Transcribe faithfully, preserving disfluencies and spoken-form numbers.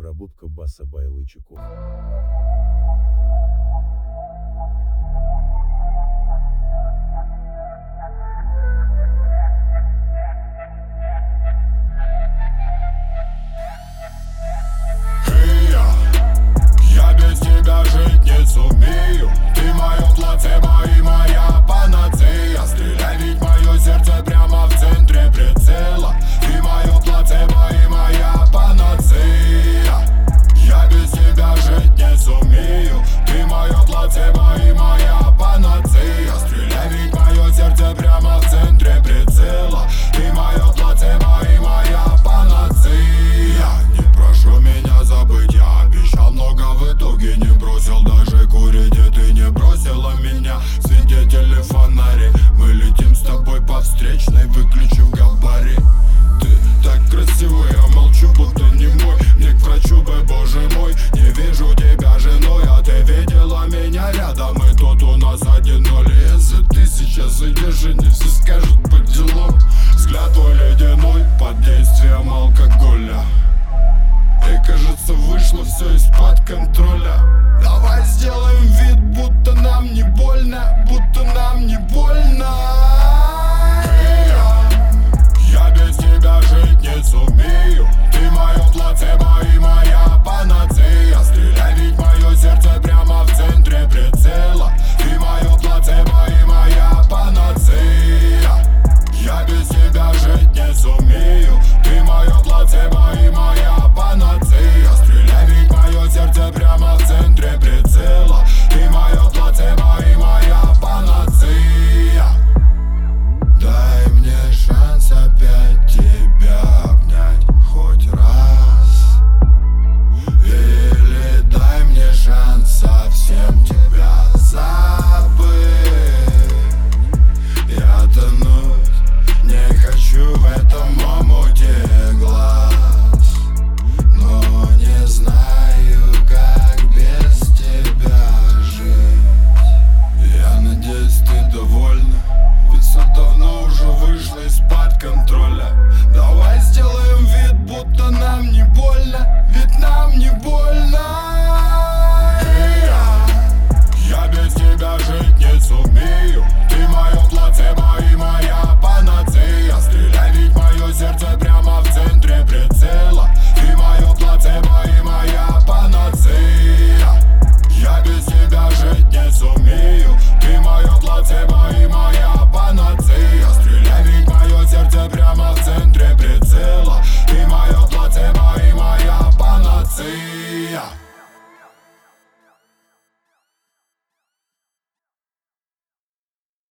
Обработка баса by Лычаков. Я без тебя жить не сумею. Ты мое плацебо и моя панацея. Стреляй, ведь мое сердце прямо в центре прицела. Ты мое плацебо и моя панацея. Я без тебя жить не сумею. Ты мое плацебо и моя панацея. Стреляй, ведь мое сердце прямо в центре прицела. Ты мое плацебо и моя панацея. Не прошу меня забыть, я обещал много, в итоге не бросил даже курить. И ты не бросила меня, свидетели фонари. Мы летим с тобой по встречной, выключив габарит. Ты так красивая, я молчу, будто не мой. Мне к врачу бы, боже мой, не вижу тебя женой. А ты видела меня рядом, и тут у нас один ноль. Если ты сейчас идешь, не все скажут по делам. Взгляд твой ледяной, под действием алкоголя. И кажется, вышло все из-под контроля.